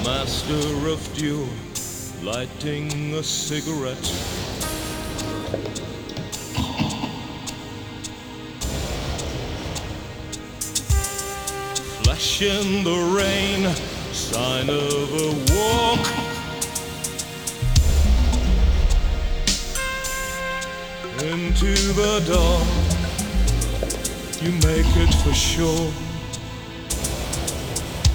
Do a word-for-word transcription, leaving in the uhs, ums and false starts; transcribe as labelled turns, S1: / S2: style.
S1: master of duel, lighting a cigarette. Flash in the rain, sign of a walk. Into the dark, you make it for sure.